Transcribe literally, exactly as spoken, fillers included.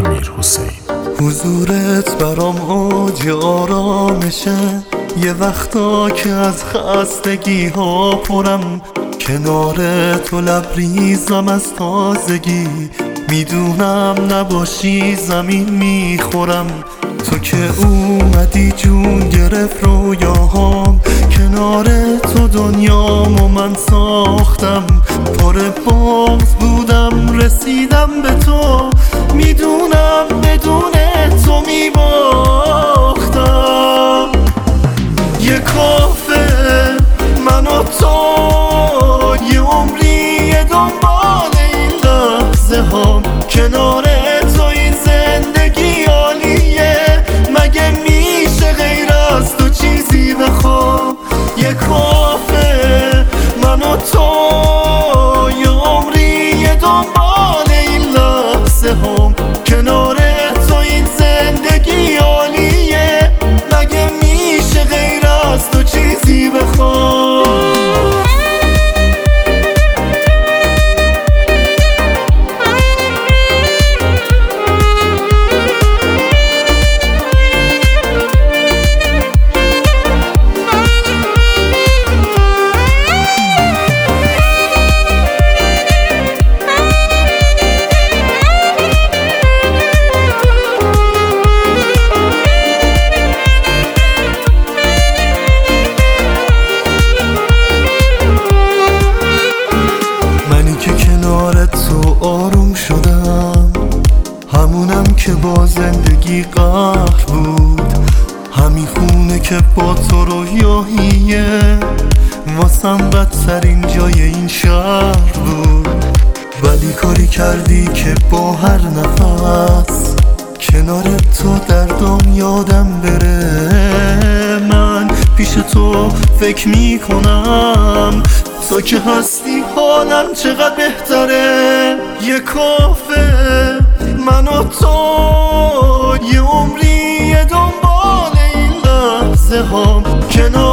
امیرحسین. حضورت برام اوج آرامشه، یه وقتا که از خستگی ها پرم، کنار تو لبریزم از تازگی، میدونم نباشی زمین میخورم. تو که اومدی جون گرفت رویاهام، کنار تو دنیامو من ساختم. پر باز بودم رسیدم به تو، میدونم بدون تو میباختم. یه کافه من و تو، یه عمری دنبال این لحظه هم، کنار تو این زندگی عالیه، مگه میشه غیر از تو چیزی بخوام؟ یه کافه من و تو، یه عمری دنبال این لحظه هم، کنار تو این زندگی عالیه، مگه میشه غیر از تو چیزی بخوام؟ آروم شدم، همونم که با زندگی قهر بود، همین خونه که با تو رویاهیه، واسم بدترین جای این شهر بود. ولی کاری کردی که با هر نفس کنار تو دردم یادم بره. من پیش تو فکر میکنم، تو که هستی حالم چقدر بهتره. یه کافه من و تو، یه عمری دنبال این لحظه هم، کنار